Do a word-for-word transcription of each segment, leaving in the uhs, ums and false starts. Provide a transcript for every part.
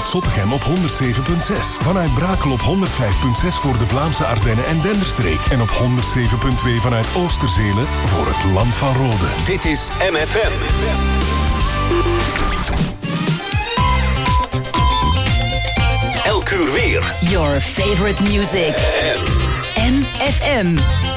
vanuit Zottegem op honderd zeven komma zes. Vanuit Brakel op honderd vijf komma zes voor de Vlaamse Ardennen en Denderstreek. En op honderd zeven komma twee vanuit Oosterzelen voor het Land van Rode. Dit is M F M. Elk uur weer. Your favorite music. M F M.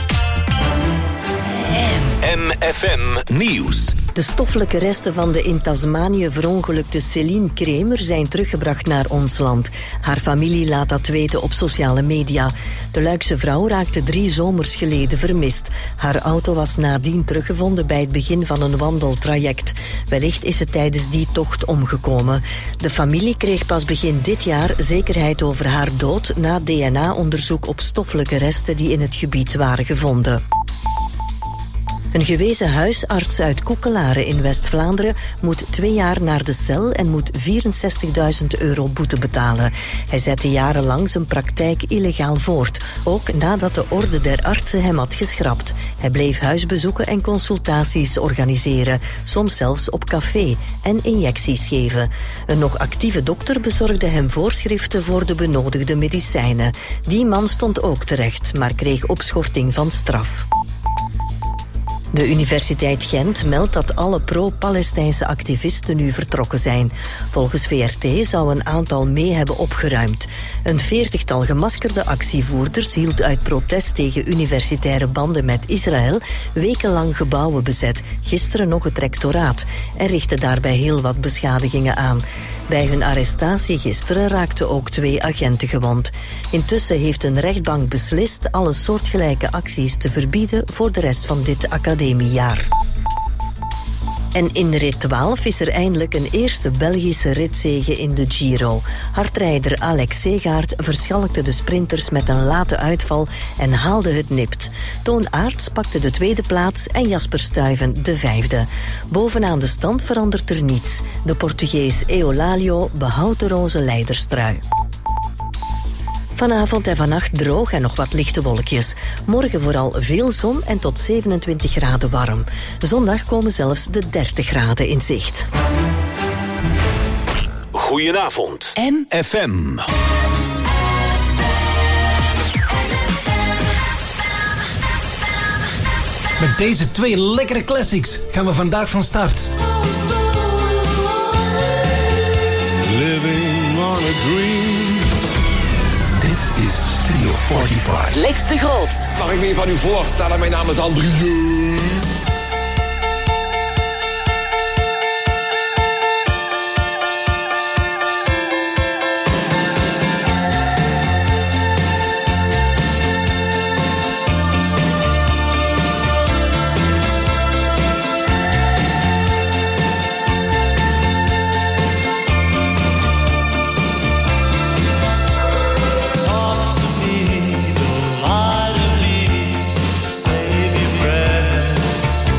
M F M Nieuws. De stoffelijke resten van de in Tasmanië verongelukte Céline Kremer zijn teruggebracht naar ons land. Haar familie laat dat weten op sociale media. De Luikse vrouw raakte drie zomers geleden vermist. Haar auto was nadien teruggevonden bij het begin van een wandeltraject. Wellicht is ze tijdens die tocht omgekomen. De familie kreeg pas begin dit jaar zekerheid over haar dood na D N A-onderzoek op stoffelijke resten die in het gebied waren gevonden. Een gewezen huisarts uit Koekelaren in West-Vlaanderen moet twee jaar naar de cel en moet vierenzestigduizend euro boete betalen. Hij zette jarenlang zijn praktijk illegaal voort, ook nadat de Orde der Artsen hem had geschrapt. Hij bleef huisbezoeken en consultaties organiseren, soms zelfs op café, en injecties geven. Een nog actieve dokter bezorgde hem voorschriften voor de benodigde medicijnen. Die man stond ook terecht, maar kreeg opschorting van straf. De Universiteit Gent meldt dat alle pro-Palestijnse activisten nu vertrokken zijn. Volgens V R T zou een aantal mee hebben opgeruimd. Een veertigtal gemaskerde actievoerders hield uit protest tegen universitaire banden met Israël wekenlang gebouwen bezet, gisteren nog het rectoraat, en richtte daarbij heel wat beschadigingen aan. Bij hun arrestatie gisteren raakten ook twee agenten gewond. Intussen heeft een rechtbank beslist alle soortgelijke acties te verbieden voor de rest van dit academiejaar. En in rit twaalf is er eindelijk een eerste Belgische ritzege in de Giro. Hardrijder Alex Segaert verschalkte de sprinters met een late uitval en haalde het nipt. Toon Aerts pakte de tweede plaats en Jasper Stuyven de vijfde. Bovenaan de stand verandert er niets. De Portugees Eolalio behoudt de roze leiderstrui. Vanavond en vannacht droog en nog wat lichte wolkjes. Morgen vooral veel zon en tot zevenentwintig graden warm. Zondag komen zelfs de dertig graden in zicht. Goedenavond. M F M. Met deze twee lekkere classics gaan we vandaag van start. Living on a dream. Dit is Studio vijfenveertig. Lex de Groot. Mag ik me even aan u voorstellen? Mijn naam is Andrieu. Save your breath.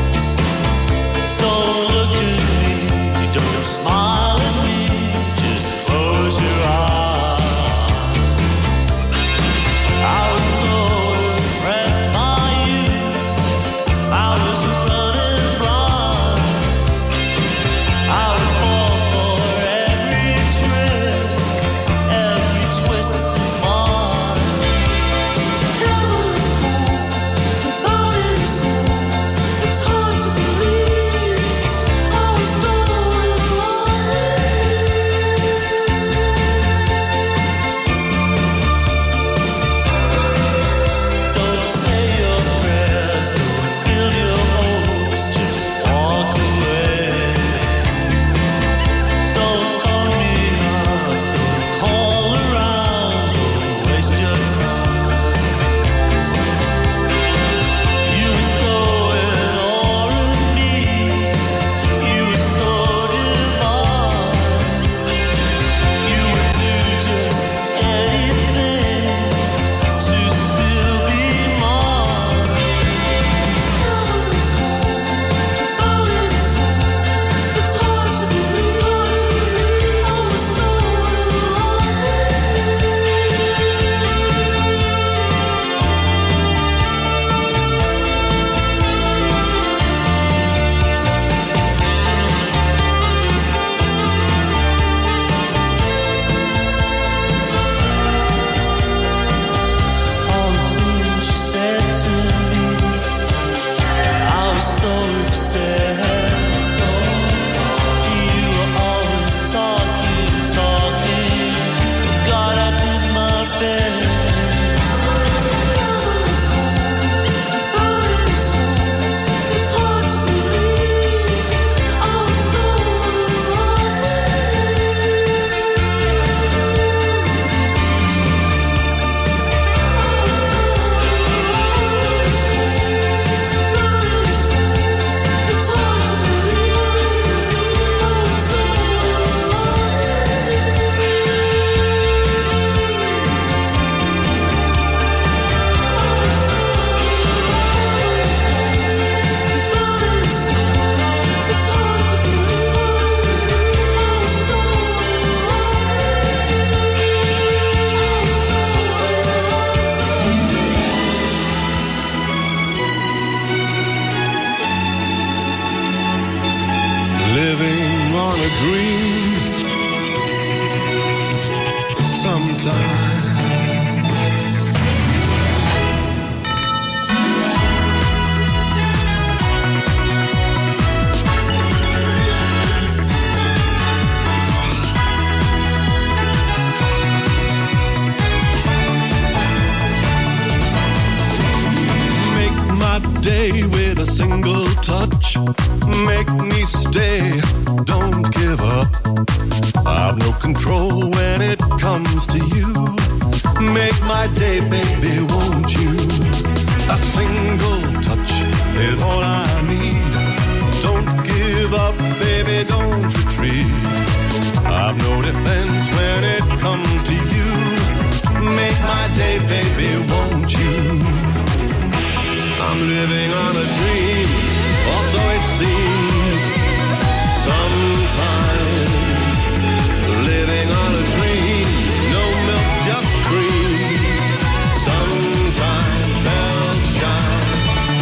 touch, make me stay, don't give up. I've no control when it comes to you. Make my day, baby, won't you? A single touch is all I need. Don't give up, baby, don't retreat. I've no defense when it comes to you. Make my day, baby, won't you? I'm living on a dream, or so it seems. Sometimes living on a dream, no milk, just cream. Sometimes bells shine.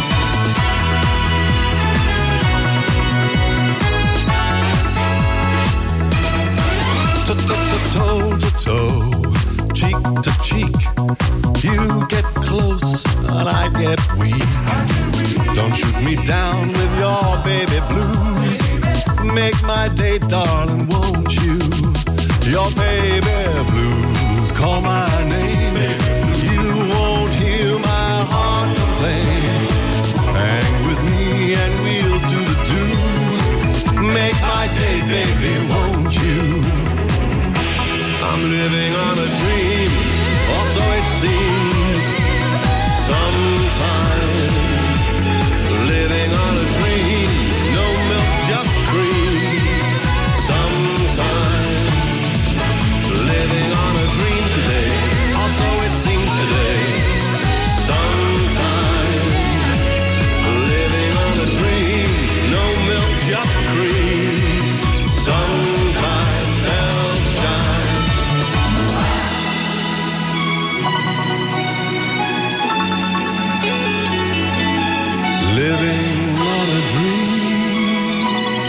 Toe to toe, cheek to cheek. You get close and I get weak. Don't shoot me down with your baby blues. Make my day, darling, won't you? Your baby blues, call my name. You won't hear my heart complain. Hang with me and we'll do the do. Make my day, baby, won't you? I'm living on a dream, or so it seems. Sometimes living on a dream, no milk, just cream. Sometimes living on a dream today, or so it seems today. Sometimes living on a dream, no milk, just cream. Sometimes bells shine. Living on a dream.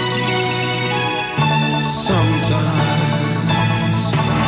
Sometimes.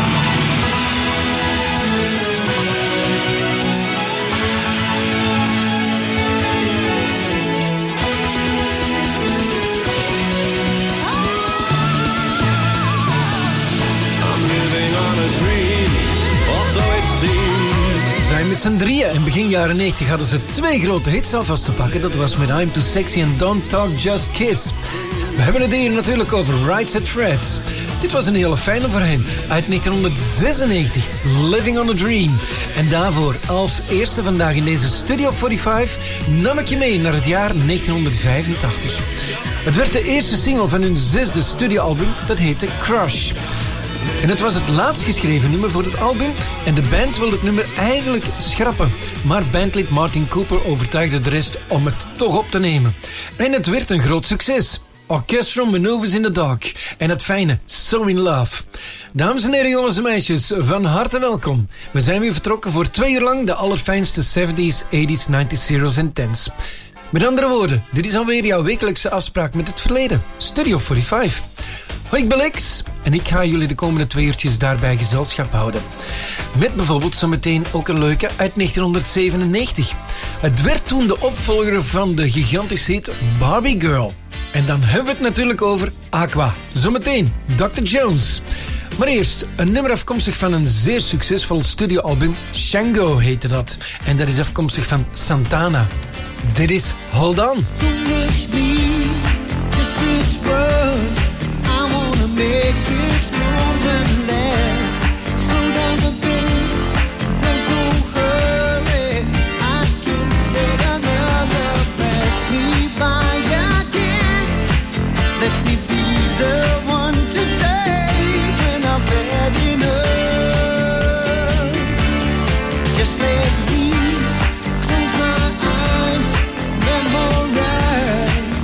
I'm living on a dream, or so it seems. Ze zijn met z'n drieën en begin jaren negentig hadden ze twee grote hits alvast te pakken. Dat was met I'm Too Sexy en Don't Talk, Just Kiss. We hebben het hier natuurlijk over Right Said Fred. Dit was een hele fijne voor hen. Uit negentien zesennegentig, Living on a Dream. En daarvoor, als eerste vandaag in deze Studio vijfenveertig... nam ik je mee naar het jaar negentien vijfentachtig. Het werd de eerste single van hun zesde studioalbum. Dat heette Crush. En het was het laatst geschreven nummer voor het album en de band wilde het nummer eigenlijk schrappen. Maar bandlid Martin Cooper overtuigde de rest om het toch op te nemen. En het werd een groot succes. Orchestral Maneuvers in the Dark en het fijne So in Love. Dames en heren, jongens en meisjes, van harte welkom. We zijn weer vertrokken voor twee uur lang de allerfijnste zeventies, tachtiger, negentiger, zeros en tens. Met andere woorden, dit is alweer jouw wekelijkse afspraak met het verleden. Studio vijfenveertig. Hoi, ik ben Lex en ik ga jullie de komende twee uurtjes daarbij gezelschap houden. Met bijvoorbeeld zometeen ook een leuke uit negentien zevenennegentig. Het werd toen de opvolger van de gigantische hit Barbie Girl. En dan hebben we het natuurlijk over Aqua. Zometeen dokter Jones. Maar eerst een nummer afkomstig van een zeer succesvol studioalbum. Shango heette dat. En dat is afkomstig van Santana. Dit is Hold On. Make this moment last. Slow down the pace, there's no hurry. I can't let another pass me by again. Let me be the one to say when I've had enough. Just let me close my eyes, memorize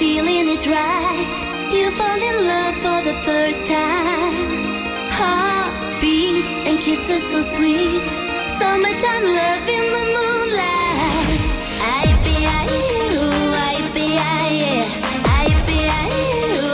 feeling is right. You fall in love for the first time. Heartbeat and kisses so sweet. Summertime love in the moonlight. I be I you, I be I yeah. I be I you.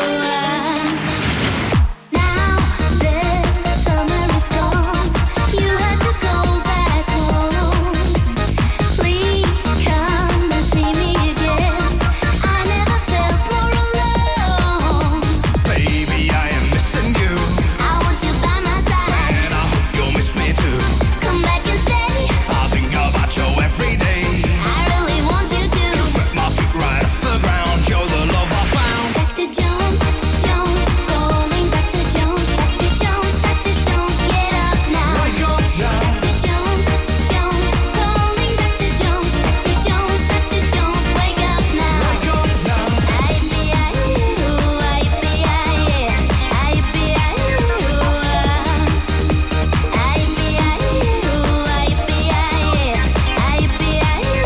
Now the summer is gone. You have to go back home. Please come and see me again. I never felt more alone. Baby, I am missing you. I want you by my side. And I hope you'll miss me too. Come back and stay. I think about you every day. I really want you to. You swept my feet right off the ground. You're the love I found. Back to Jones, Jones, calling back to Jones, back to Jones, back to Jones, get up now. Wake up now. Back to Jones, Jones, calling back to Jones, back to Jones, back to Jones, wake up now. Wake up now. I be I you, I be I yeah, I be I you. I be I you, I be I yeah, I be I you.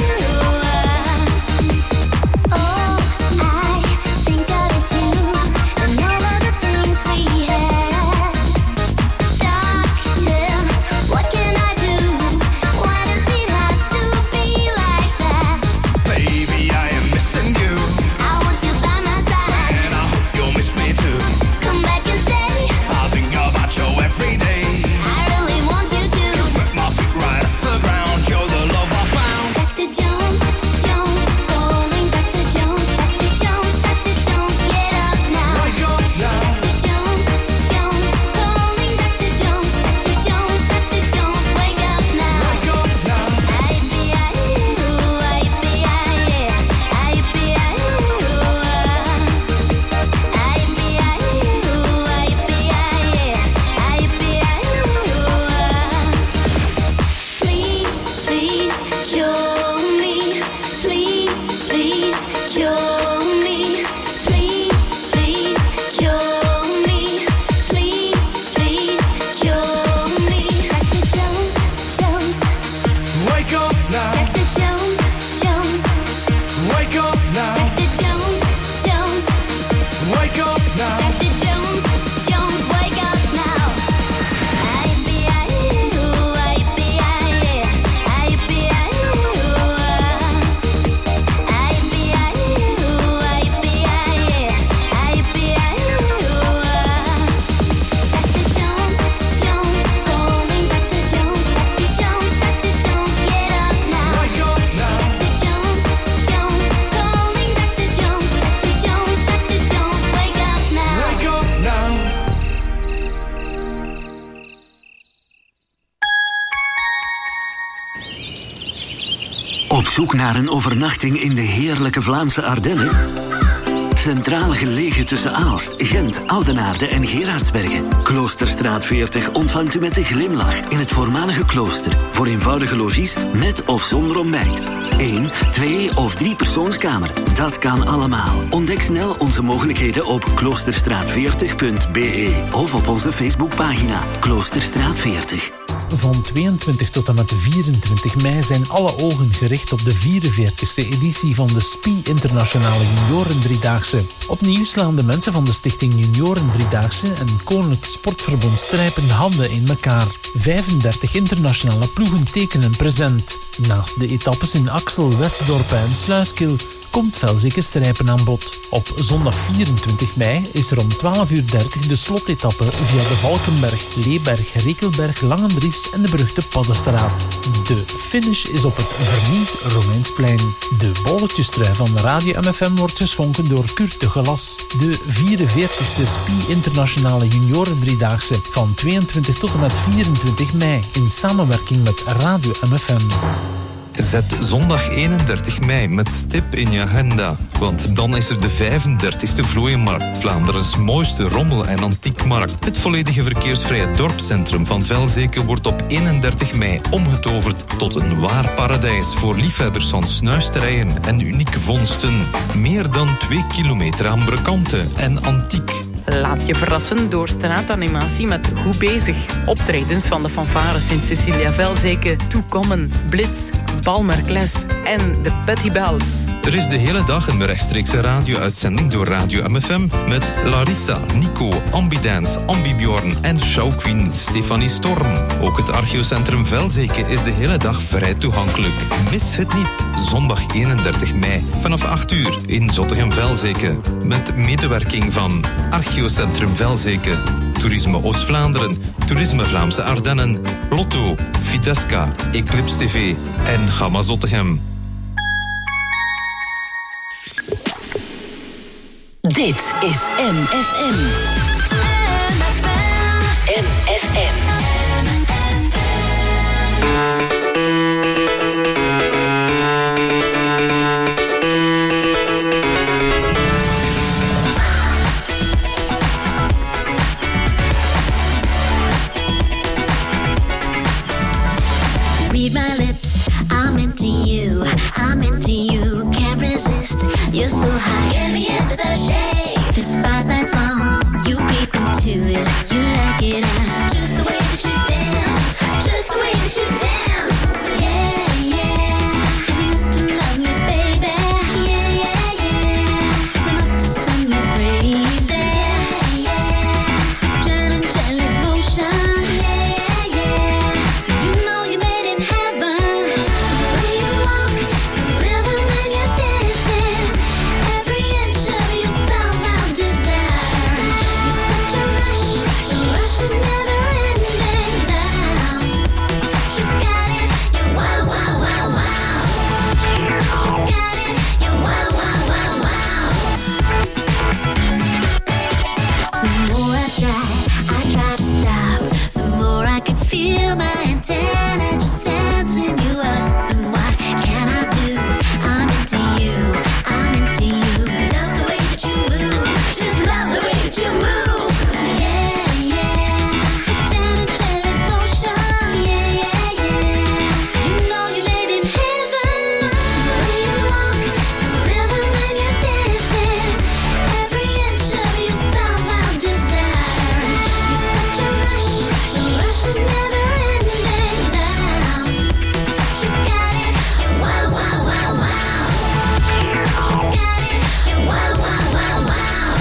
Oh, I think of is you and all of the things we had. Doctor, what can I do? Why does it have to be like that? Baby, I am missing you. I want you by my side. And I hope you'll miss me too. Come back and stay. I think about you every day. I really want you to. You swept my feet right off the ground. You're the love I found. Back to Jones, Jones, calling back to Jones, back to Jones, back to Jones, get up now. Wake up now. Back to Jones, Jones, calling back to Jones, back to Jones, back to Jones, wake up now. Wake up now. I be I you, I be I yeah, I be I you. I be I you, I be I yeah, I be I you. Please, please cure me. Please, please cure me. Please, please cure me. Please, please cure me. Back to Jones, Jones. Wake up now. Back to Jones, Jones. Wake up now. Back to Jones, Jones. Wake up now. Back to Jones, Jones. Wake up now. I be I you, I be I yeah, I be I you. I be I you, I be I yeah, I be I you. Back to Jones, Jones, calling back to Jones, back to Jones, back to Jones, get up now. Wake up now. Back to Jones, Jones, calling back to Jones, back to Jones, back to Jones, wake up now. Wake up now. Op zoek naar een overnachting in de heerlijke Vlaamse Ardennen? Centraal gelegen tussen Aalst, Gent, Oudenaarde en Gerardsbergen. Kloosterstraat veertig ontvangt u met een glimlach in het voormalige klooster. Voor eenvoudige logies met of zonder ontbijt. Eén, twee of drie persoonskamer. Dat kan allemaal. Ontdek snel onze mogelijkheden op kloosterstraat veertig punt b e of op onze Facebookpagina Kloosterstraat veertig. Van tweeëntwintig tot en met vierentwintig mei zijn alle ogen gericht op de vierenveertigste editie van de S P I Internationale Junioren Driedaagse. Opnieuw slaan de mensen van de Stichting Junioren Driedaagse en Koninklijk Sportverbond Strijpen handen in elkaar. vijfendertig internationale ploegen tekenen present. Naast de etappes in Axel, Westdorpen en Sluiskil komt Velzikke Strijpen aan bod. Op zondag vierentwintig mei is er om twaalf uur dertig de slotetappe via de Valkenberg, Leeberg, Rekelberg, Langendries en de beruchte Paddenstraat. De finish is op het vernieuwd Romeinsplein. De bolletjestrui van Radio M F M wordt geschonken door Kurt de Gelas. De vierenveertigste S P I Internationale Junioren Driedaagse van tweeëntwintig tot en met vierentwintig mei in samenwerking met Radio M F M. Zet zondag eenendertig mei met stip in je agenda. Want dan is er de vijfendertigste Vlooienmarkt. Vlaanderens mooiste rommel- en antiekmarkt. Het volledige verkeersvrije dorpscentrum van Velzeke wordt op eenendertig mei omgetoverd tot een waar paradijs voor liefhebbers van snuisterijen en unieke vondsten. Meer dan twee kilometer aan brokanten en antiek. Laat je verrassen door straatanimatie met Goed Bezig. Optredens van de fanfare Sint-Cecilia Velzeke, Toekommen, Blitz, Paul Merkles en de Betty Bells. Er is de hele dag een rechtstreekse radio-uitzending door Radio M F M met Larissa, Nico, Ambidance, Ambibjorn en showqueen Stefanie Storm. Ook het Archeocentrum Velzeke is de hele dag vrij toegankelijk. Mis het niet, zondag eenendertig mei vanaf acht uur in Zottegem-Velzeke. Met medewerking van Archeocentrum Velzeke, Toerisme Oost-Vlaanderen, Toerisme Vlaamse Ardennen, Lotto, Fidesca, Eclipse T V en Gamma Zottegem. Dit is M F M. M F M. Read my lips, I'm into you, I'm into you, can't resist, you're so high, get me into the shade, the spotlight's on, you creep into it, you like it, and just the way that you dance, just the way that you dance, yeah, yeah, is enough to love me, baby, yeah, yeah, yeah, is enough to send me crazy, yeah, yeah, such an angelic motion, yeah, yeah, you know you made it heaven, the way you walk, the rhythm when you're dancing, every inch of you spells out desire, you're such a rush, the rush is never ending now, you got it, you're wow, wow, wow, wow, you got it, you're wow, wow, wow, wow. The more I try, I try to stop, the more I can feel my antenna just sensing you up. And what can I do? I'm into you, I'm into you. Love the way that you move, just love the way that you move. Yeah, yeah, such an angelic motion. Yeah, yeah, yeah. You know you made in heaven. The way you walk, the rhythm when you're dancing, every inch of you spells out desire. You're such a rush, the rush is never ending now. You got it, you're wow, wow, wow, wow. You got it, you're wow, wow, wow, wow.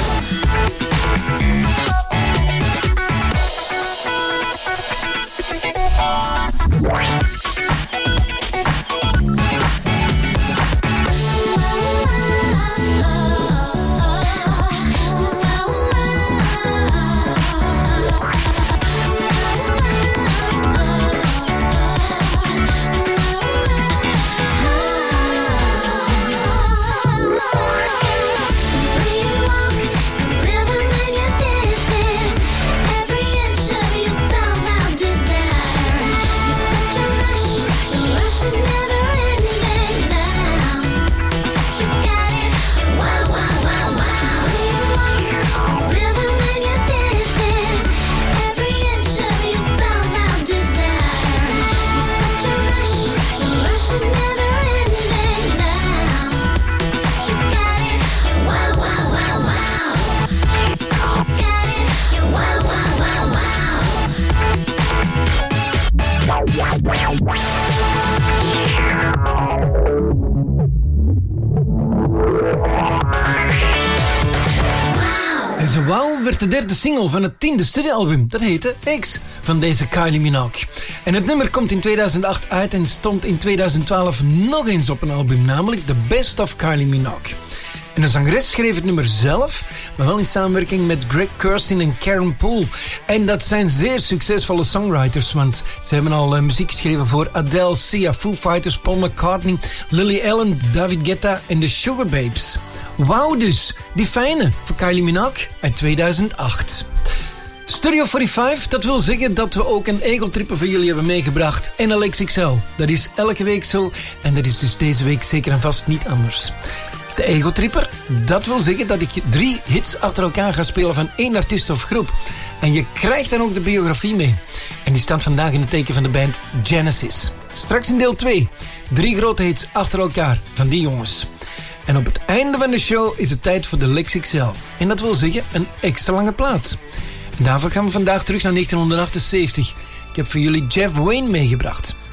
En zo Wow werd de derde single van het tiende studioalbum. Dat heette X, van deze Kylie Minogue. En het nummer komt in tweeduizend acht uit en stond in tweeduizend twaalf nog eens op een album, namelijk The Best of Kylie Minogue. En de zangeres schreef het nummer zelf, maar wel in samenwerking met Greg Kurstin en Karen Poole. En dat zijn zeer succesvolle songwriters, want ze hebben al uh, muziek geschreven voor Adele, Sia, Foo Fighters, Paul McCartney, Lily Allen, David Guetta en de Sugar Babes. Wauw dus, die fijne voor Kylie Minogue uit tweeduizend acht. Studio vijfenveertig, dat wil zeggen dat we ook een egotripper voor jullie hebben meegebracht. En een X X L. Dat is elke week zo en dat is dus deze week zeker en vast niet anders. De egotripper, dat wil zeggen dat ik drie hits achter elkaar ga spelen van één artiest of groep. En je krijgt dan ook de biografie mee. En die staat vandaag in het teken van de band Genesis. Straks in deel twee, drie grote hits achter elkaar van die jongens. En op het einde van de show is het tijd voor de X X L. En dat wil zeggen een extra lange plaat. En daarvoor gaan we vandaag terug naar negentien achtenzeventig. Ik heb voor jullie Jeff Wayne meegebracht.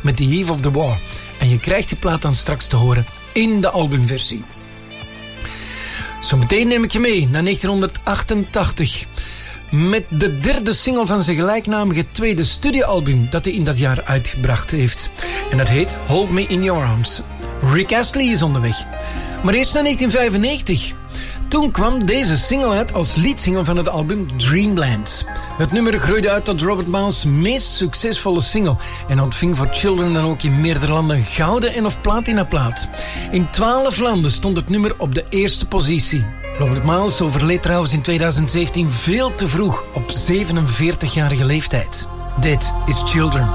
met The Eve of the War. En je krijgt die plaat dan straks te horen in de albumversie. Zometeen neem ik je mee naar negentien achtentachtig. Met de derde single van zijn gelijknamige tweede studioalbum dat hij in dat jaar uitgebracht heeft. En dat heet Hold Me In Your Arms. Rick Astley is onderweg. Maar eerst naar negentien vijfennegentig. Toen kwam deze single uit als leadsingle van het album Dreamland. Het nummer groeide uit tot Robert Miles' meest succesvolle single en ontving voor Children dan ook in meerdere landen gouden en of platina plaat. In twaalf landen stond het nummer op de eerste positie. Robert Miles overleed trouwens in tweeduizend zeventien veel te vroeg op zevenenveertigjarige leeftijd. Dit is Children.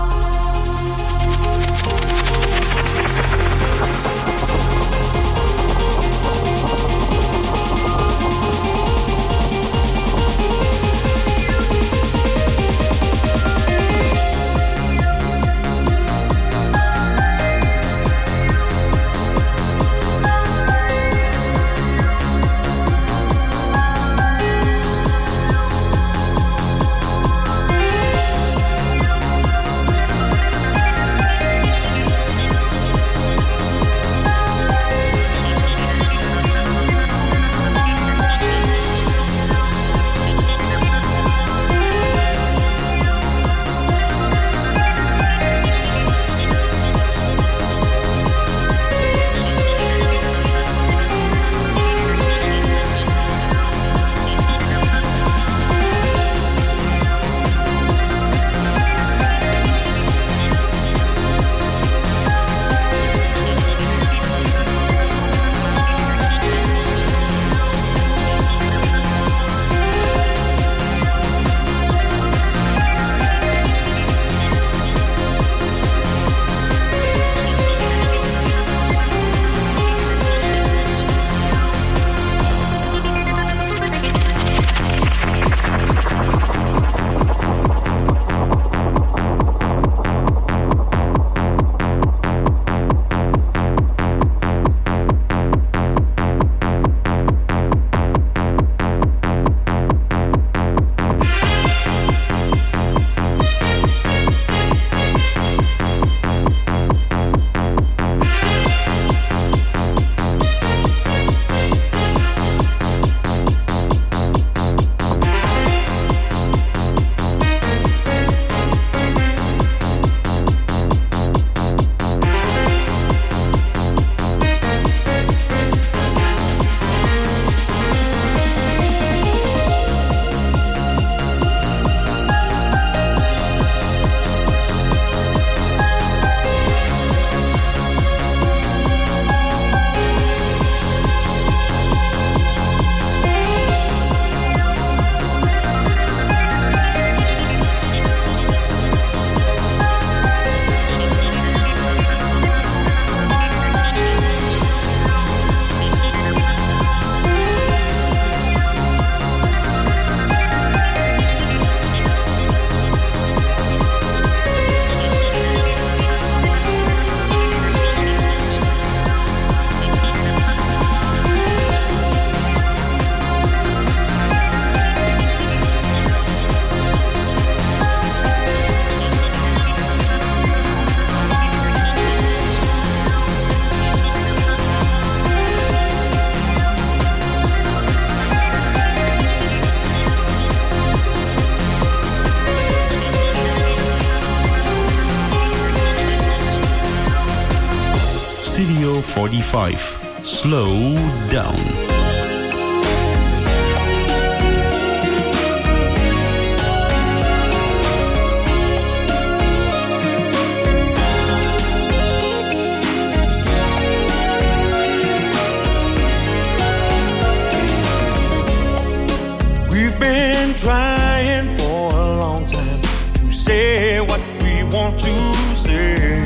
forty-five. Slow down. We've been trying for a long time to say what we want to say,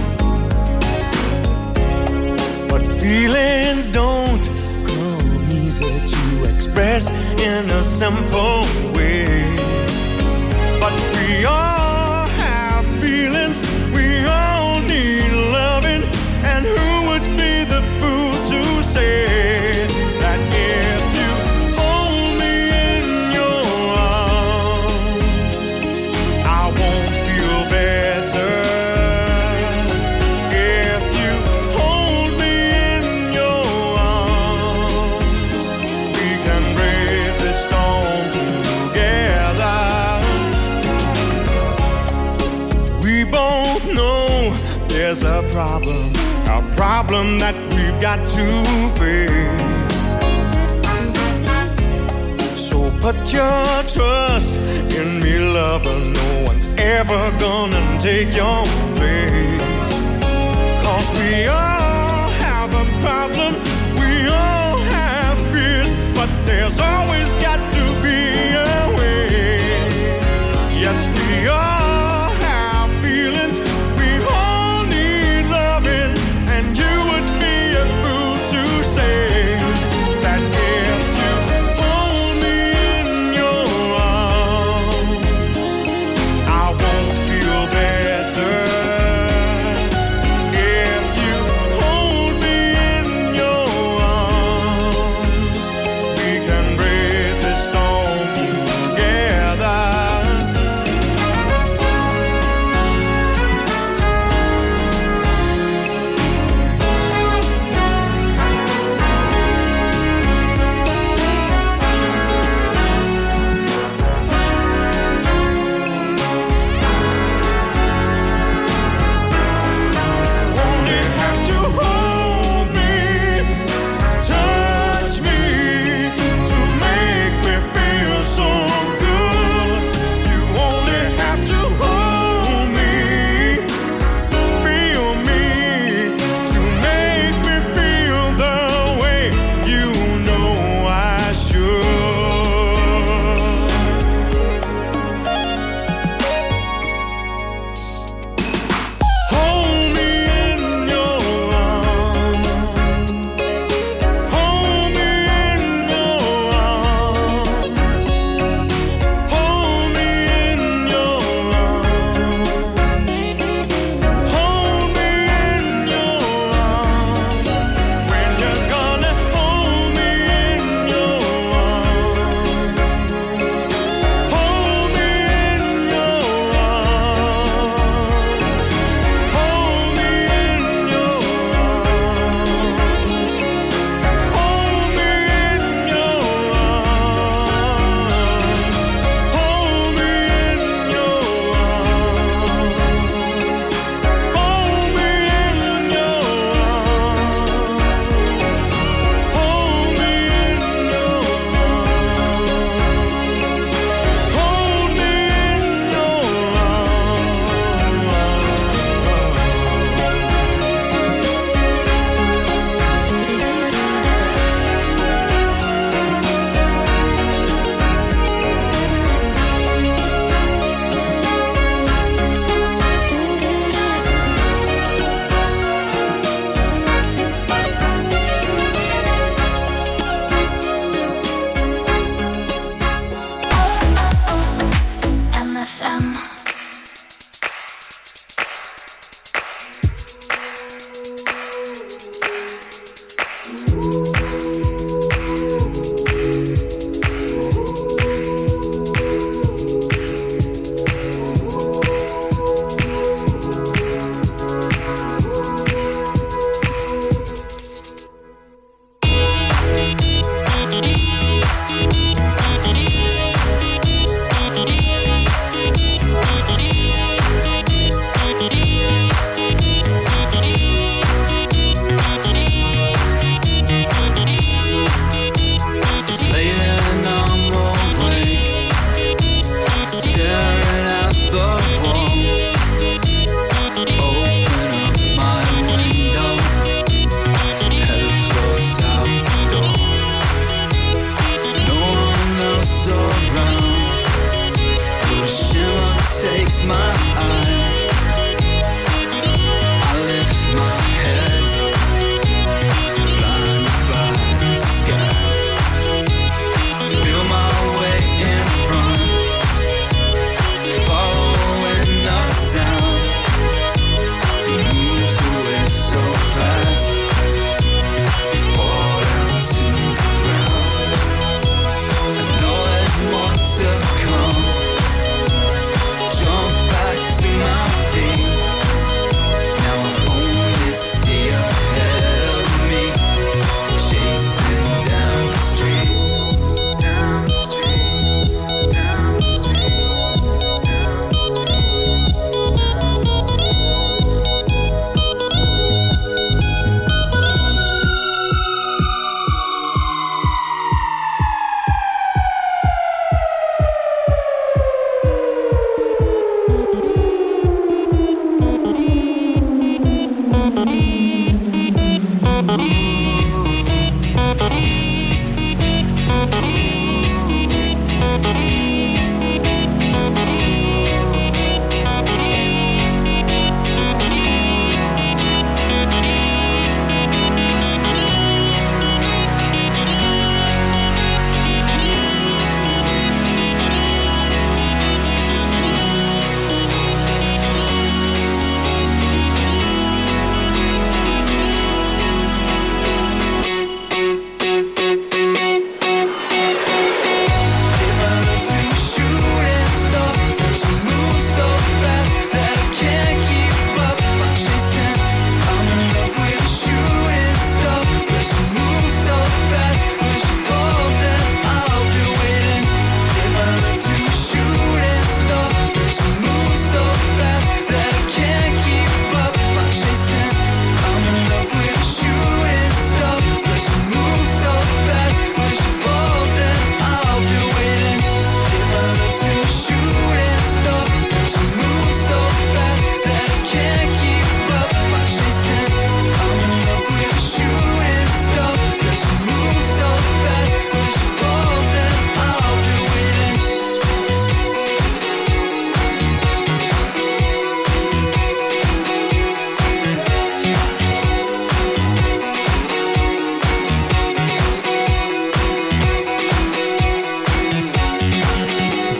but feelings don't come easy to express in a simple way. But we all have feelings, we all need loving, and who would be the fool to say that if you hold me in your arms, I won't feel better? there's a problem, a problem that we've got to face. So put your trust in me, lover. No one's ever gonna take your place. 'Cause we all have a problem, we all have fears, but there's always got to be a way. Yes, we all have feelings, we all need loving, and you would be a fool to say that if you hold me in your arms, I won't feel better. If you hold me in your arms, we can breathe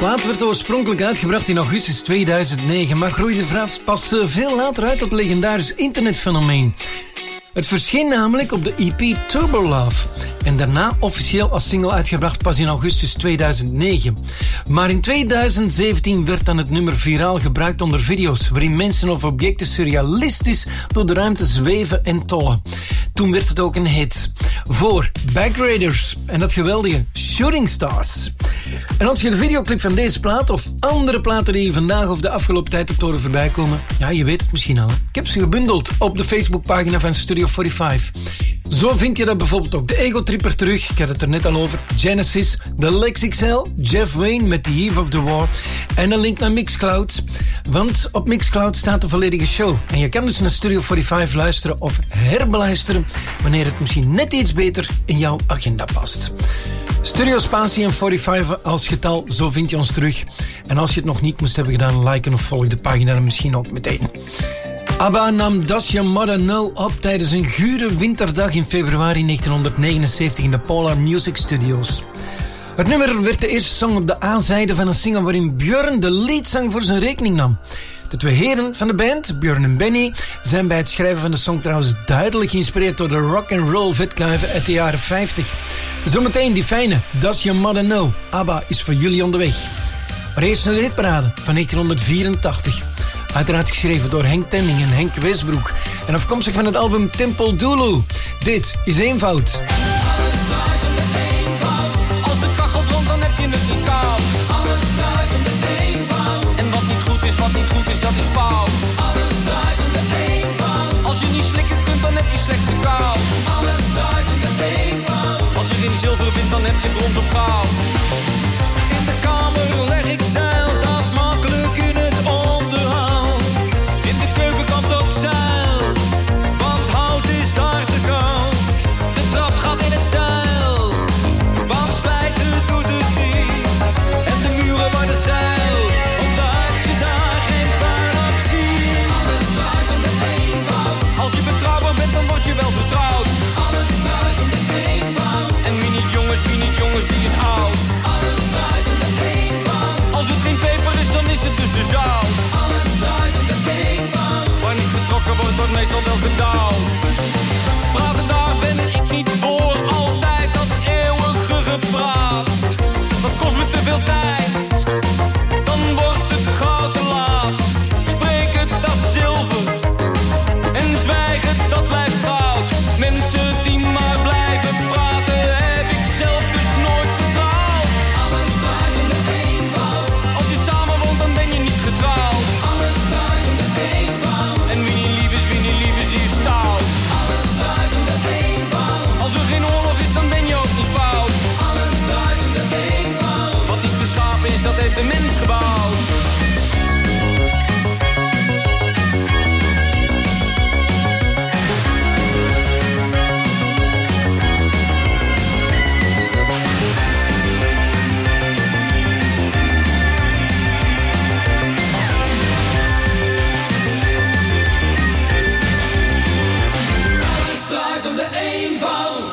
plaat werd oorspronkelijk uitgebracht in augustus tweeduizend negen, maar groeide pas veel later uit tot legendarisch internetfenomeen. Het verscheen namelijk op de E P Turbo Love en daarna officieel als single uitgebracht pas in augustus tweeduizend negen. Maar in tweeduizend zeventien werd dan het nummer viraal gebruikt onder video's waarin mensen of objecten surrealistisch door de ruimte zweven en tollen. Toen werd het ook een hit voor Backraders en dat geweldige Shooting Stars. En als je de videoclip van deze plaat of andere platen die je vandaag of de afgelopen tijd hebt horen voorbij komen, ja, je weet het misschien al. Hè? Ik heb ze gebundeld op de Facebookpagina van Studio vijfenveertig. Zo vind je dat bijvoorbeeld ook de Ego Tripper terug. Ik had het er net al over. Genesis, de Lex X L, Jeff Wayne met The Eve of the War en een link naar Mixcloud. Want op Mixcloud staat de volledige show. En je kan dus naar Studio vijfenveertig luisteren of herbeluisteren wanneer het misschien net iets beter in jouw agenda past. Studio Spatie en vijfenveertig als getal, zo vind je ons terug. En als je het nog niet moest hebben gedaan, liken of volg de pagina dan misschien ook meteen. ABBA nam Does Your Mother Know op tijdens een gure winterdag in februari negentienhonderdnegenenzeventig in de Polar Music Studios. Het nummer werd de eerste song op de A-zijde van een single waarin Björn de leadzang voor zijn rekening nam. De twee heren van de band, Björn en Benny, zijn bij het schrijven van de song trouwens duidelijk geïnspireerd door de rock'n'roll vetkuiven uit de jaren vijftig. Zometeen die fijne Does Your Mother Know? ABBA is voor jullie onderweg. Maar eerst naar de hitparade van negentienhonderdvierentachtig. Uiteraard geschreven door Henk Temming en Henk Westbroek. En afkomstig van het album Temple Dulu. Dit is Eenvoud. Als de kachel brandt, dan heb je het niet koud. Alles draait om de eenvoud. En wat niet goed is, wat niet goed is, dat is fout. Alles draait om de eenvoud. Als je niet slikken kunt, dan heb je slecht gekoud. Alles draait om de eenvoud. Als je geen zilver wint, dan heb je brons of goud. In de kamer leg ik zeil, dat is makkelijk in het onderhoud. In de keuken kan het ook zeil, want hout is daar te koud. De trap gaat in het zeil, want slijten doet het niet. En de muren worden zeil, omdat je daar geen vuil op ziet. Alles draait om de eenvoud. Als je betrouwbaar bent, dan word je wel vertrouwd. Alles draait om de eenvoud. En wie niet jong is, wie niet jong is, die is oud. Alles draait om de eenvoud. Als het geen peper is, dan is het dus de zout. Alles draait om de eenvoud. Waar niet getrokken wordt, wordt meestal wel gedouwd. Praten daar ben ik niet voor, altijd dat eeuwige gepraat. Dat kost me te veel tijd, dan wordt het goud te laat. Spreken, dat is zilver, en zwijgen, dat blijft goud. Mensen die maar blijven praten, heb ik zelf dus nooit vertrouwd. Alles draait om de eenvoud. Als je samen woont, dan ben je niet getrouwd. Alles draait om de eenvoud. En wie niet lief is, wie niet lief is, die is stout. Alles draait om de eenvoud. Als er geen oorlog is, dan ben je ook niet fout. Alles draait om de eenvoud. Wat niet geschapen is, dat heeft de mens gebouwd. Alles draait om de eenvoud.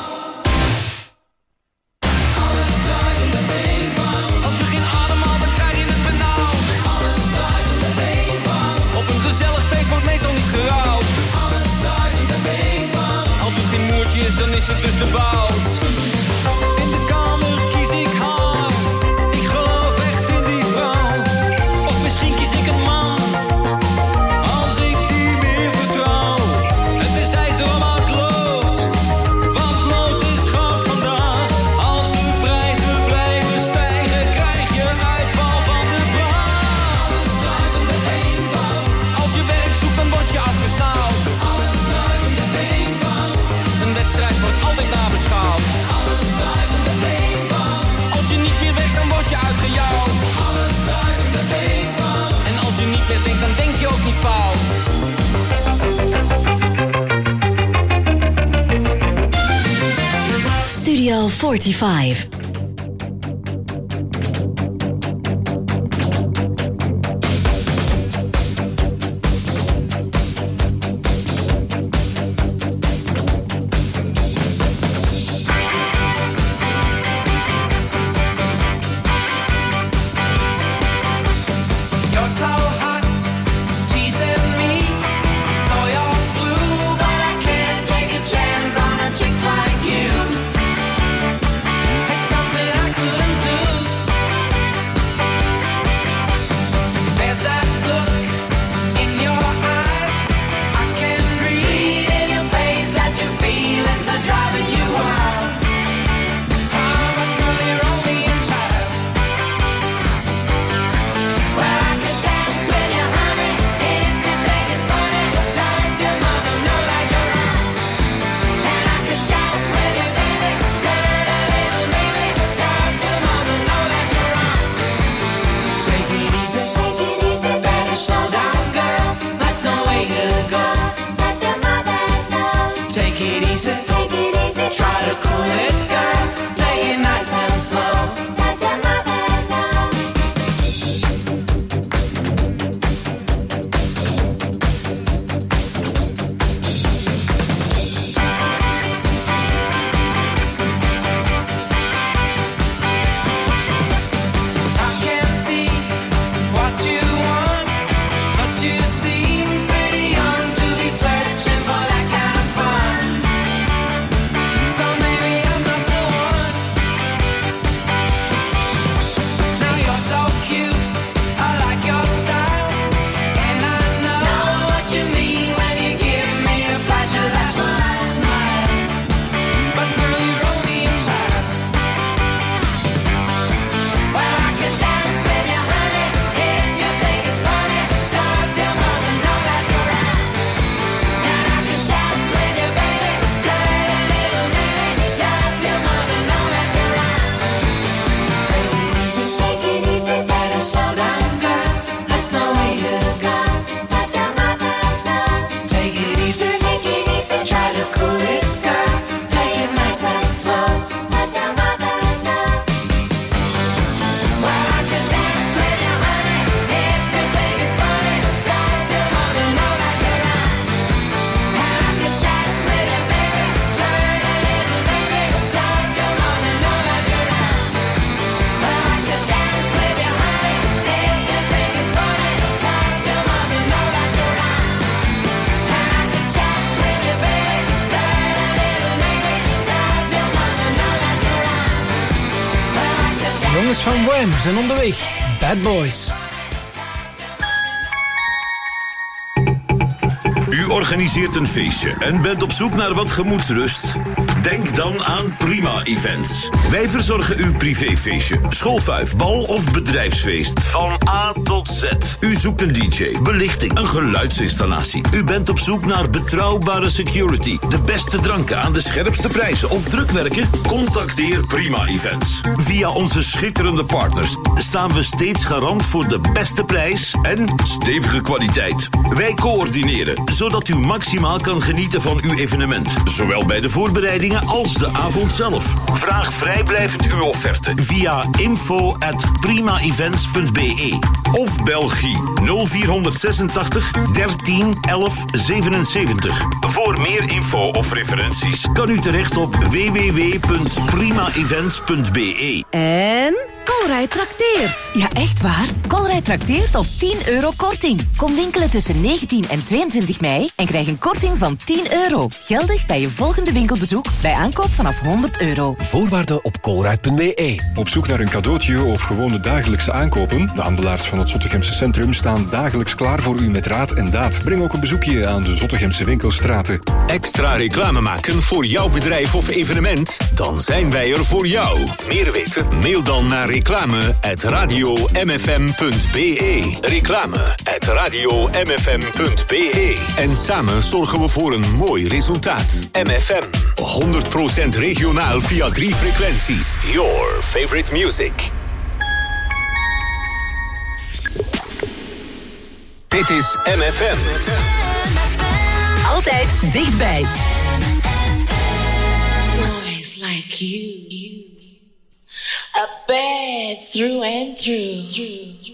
Alles draait om de eenvoud. Als je geen adem haalt, dan krijg je het benauwd. Alles draait om de eenvoud. Op een gezellig feest wordt meestal niet gerouwd. Alles draait om de eenvoud. Als het geen muurtje is, dan is het dus de bouw. In de kamer kies ik haar. Ik geloof echt in die vrouw. Of misschien kies ik een man. Als ik die meer vertrouw. Het is ijzer om oud lood. Want lood is goud vandaag. Als de prijzen blijven stijgen, krijg je uitval van de vraag. Alles draait om de eenvoud. Als je werk zoekt, dan word je afgesnauwd. Alles draait om de eenvoud. Een wedstrijd wordt altijd nabeschouwd. Alles draait om de eenvoud. Als je niet meer werkt, dan word je uitgejouwd. Alles draait om de eenvoud. En als je niet meer denkt, dan denk je ook niet fout. Studio vijfenveertig. Jongens van Wham zijn onderweg. Bad Boys. U organiseert een feestje en bent op zoek naar wat gemoedsrust? Denk dan aan Prima Events. Wij verzorgen uw privéfeestje, schoolfuif, bal of bedrijfsfeest. Van A tot Z. U zoekt een D J, belichting, een geluidsinstallatie. U bent op zoek naar betrouwbare security, de beste dranken aan de scherpste prijzen of drukwerken? Contacteer Prima Events. Via onze schitterende partners staan we steeds garant voor de beste prijs en stevige kwaliteit. Wij coördineren, zodat u maximaal kan genieten van uw evenement. Zowel bij de voorbereidingen als de avond zelf. Vraag vrijblijvend uw offerte via info at primaevents punt b e of Belgie nul vier zesentachtig dertien elf zevenenzeventig. Voor meer info of referenties kan u terecht op w w w punt primaevents punt b e. En Colruyt trakteert. Ja, echt waar. Colruyt trakteert op tien euro korting. Kom winkelen tussen negentien en tweeëntwintig mei en krijg een korting van tien euro. Geldig bij je volgende winkelbezoek bij aankoop vanaf honderd euro. Voorwaarden op colruyt punt b e. Op zoek naar een cadeautje of gewone dagelijkse aankopen? De handelaars van het Zottegemse Centrum staan dagelijks klaar voor u met raad en daad. Breng ook een bezoekje aan de Zottegemse winkelstraten. Extra reclame maken voor jouw bedrijf of evenement? Dan zijn wij er voor jou. Meer weten? Mail dan naar reclame at radio m f m punt b e. Reclame at radio m f m punt b e. En samen zorgen we voor een mooi resultaat. M F M, honderd procent regionaal via drie frequenties. Your favorite music. Dit is M F M. Altijd dichtbij. Boys like you, a bad through and through.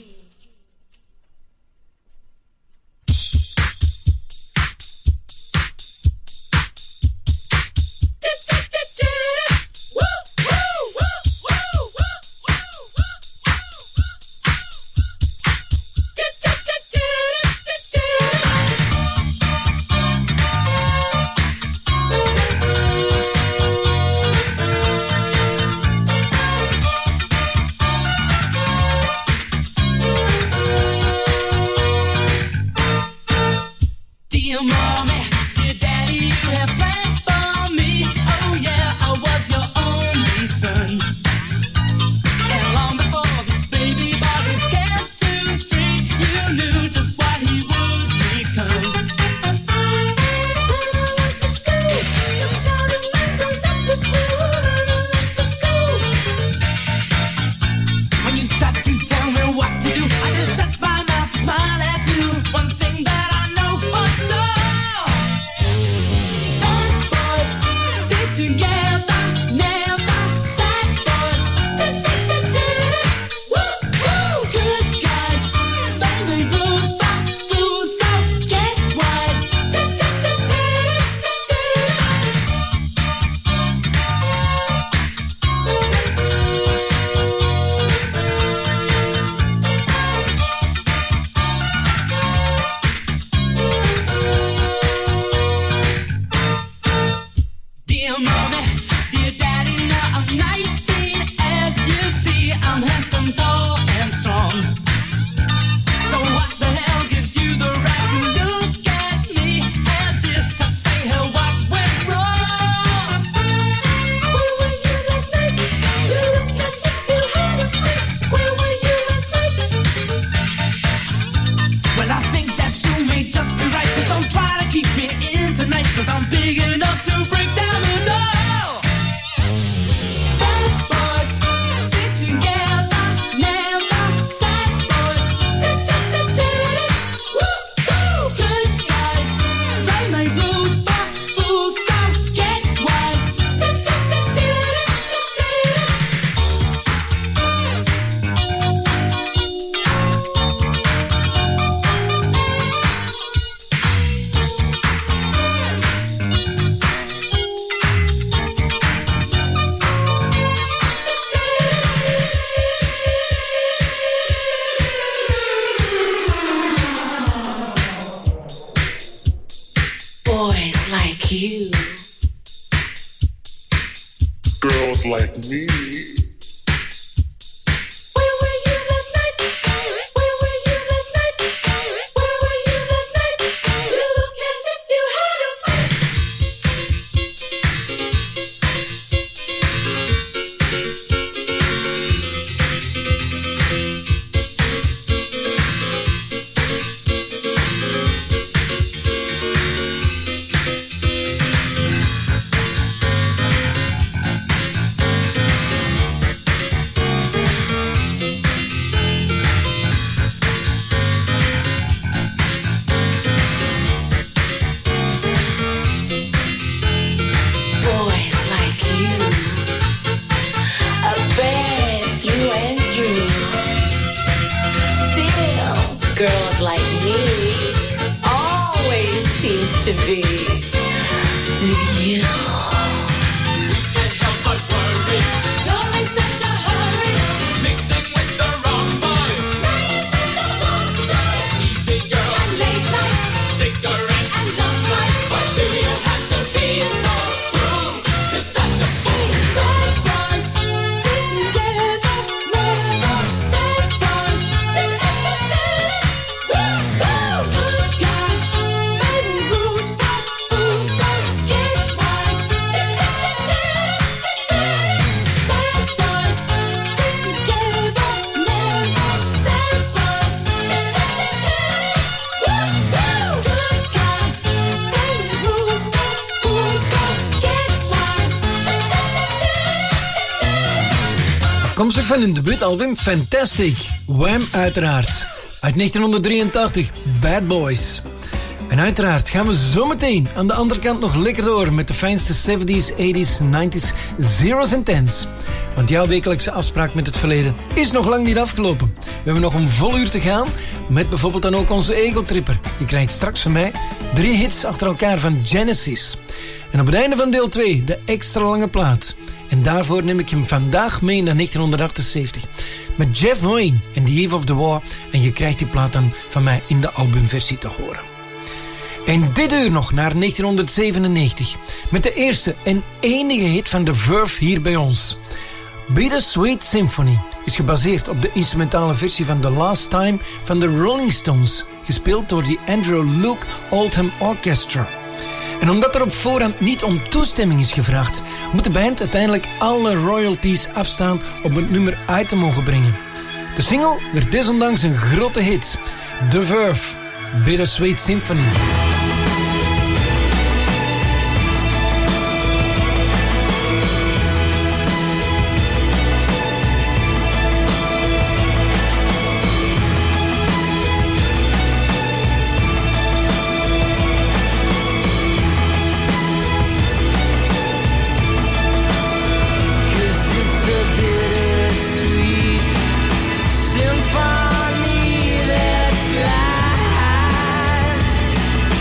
like me. Komstig van hun debuutalbum Fantastic. Wham uiteraard. Uit negentien drieëntachtig, Bad Boys. En uiteraard gaan we zometeen aan de andere kant nog lekker door met de fijnste zeventies, tachtiger, negentiger, zero's en tens. Want jouw wekelijkse afspraak met het verleden is nog lang niet afgelopen. We hebben nog een vol uur te gaan met bijvoorbeeld dan ook onze Ego-tripper. Je krijgt straks van mij drie hits achter elkaar van Genesis. En op het einde van deel twee de extra lange plaat. En daarvoor neem ik hem vandaag mee naar negentien achtenzeventig. Met Jeff Wayne en The Eve of the War. En je krijgt die plaat dan van mij in de albumversie te horen. En dit uur nog naar negentien zevenennegentig. Met de eerste en enige hit van The Verve hier bij ons. Bittersweet Symphony is gebaseerd op de instrumentale versie van The Last Time van de Rolling Stones. Gespeeld door de Andrew Luke Oldham Orchestra. En omdat er op voorhand niet om toestemming is gevraagd, moet de band uiteindelijk alle royalties afstaan om het nummer uit te mogen brengen. De single werd desondanks een grote hit. The Verve, Bittersweet Symphony. Symphony that's life.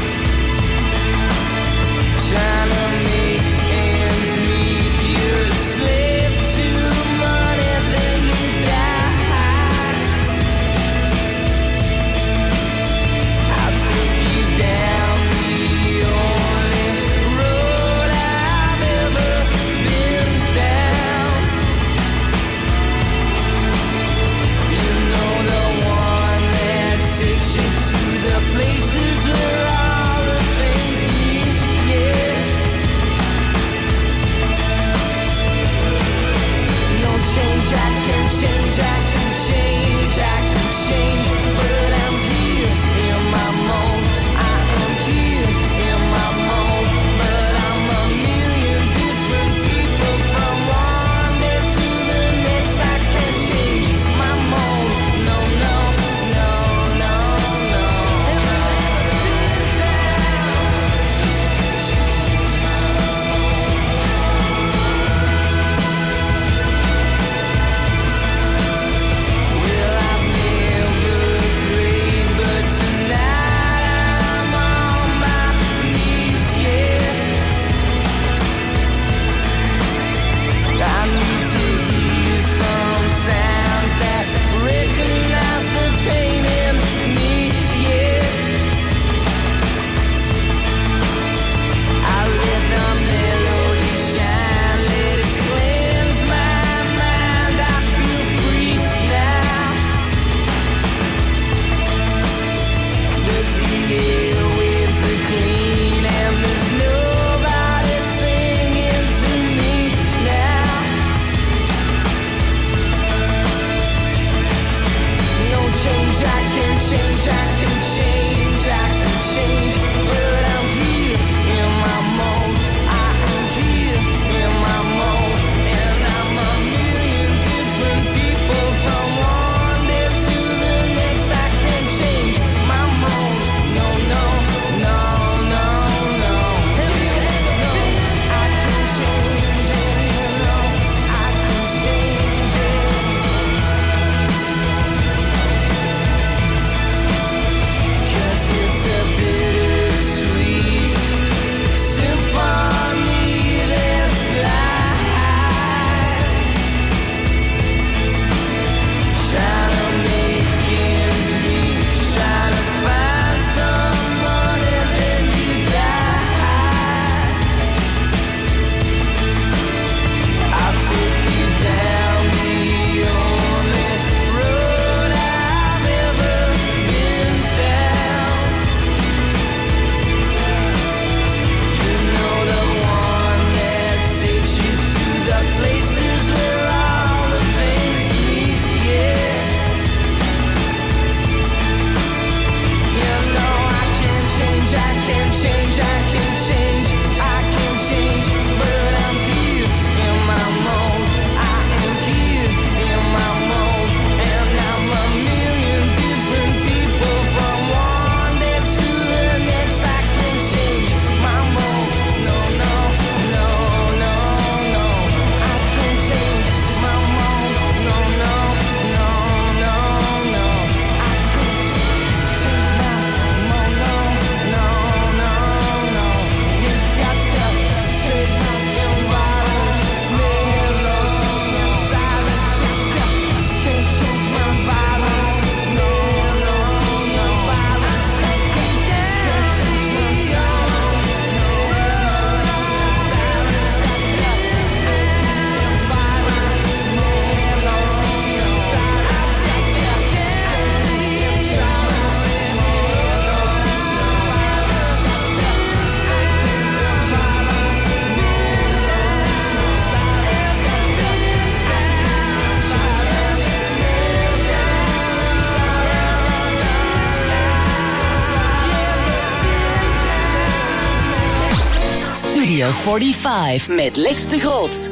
vijfenveertig met Lex de Groot.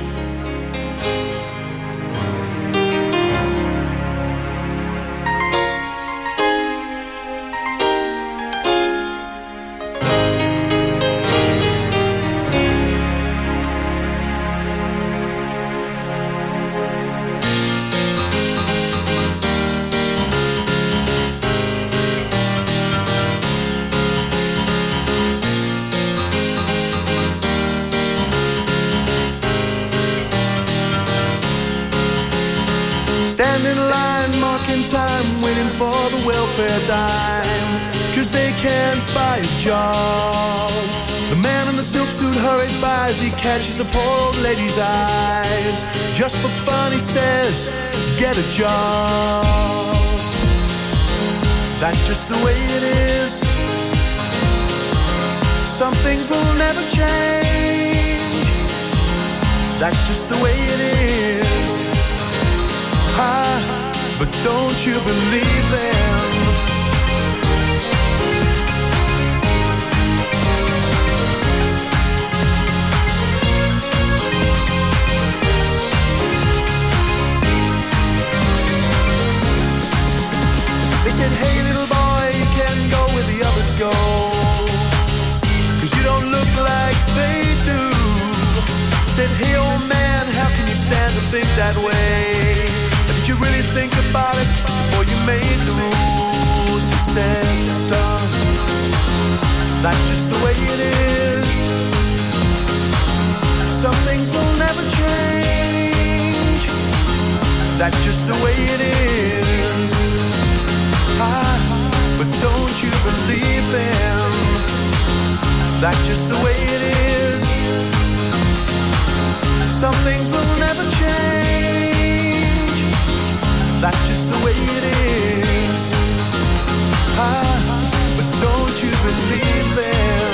Stand in line, marking time, waiting for the welfare dime, cause they can't buy a job. The man in the silk suit hurries by as he catches the poor old lady's eyes. Just for fun, he says, get a job. That's just the way it is. Some things will never change. That's just the way it is. Ah, but don't you believe them? They said, hey little boy, you can go where the others go, cause you don't look like they do. Said, hey old man, how can you stand and think that way? Did you really think about it before you made the rules? He said, son, that's just the way it is. Some things will never change. That's just the way it is. Ah, but don't you believe them? That's just the way it is. Some things will never change. That's just the way it is. Ah, but don't you believe them?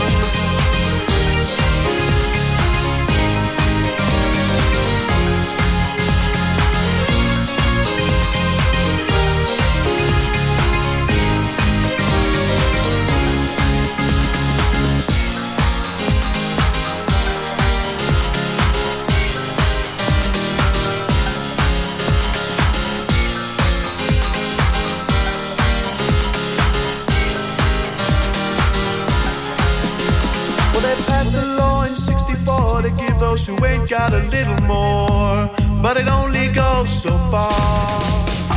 Those who ain't got a little more, but it only goes so far.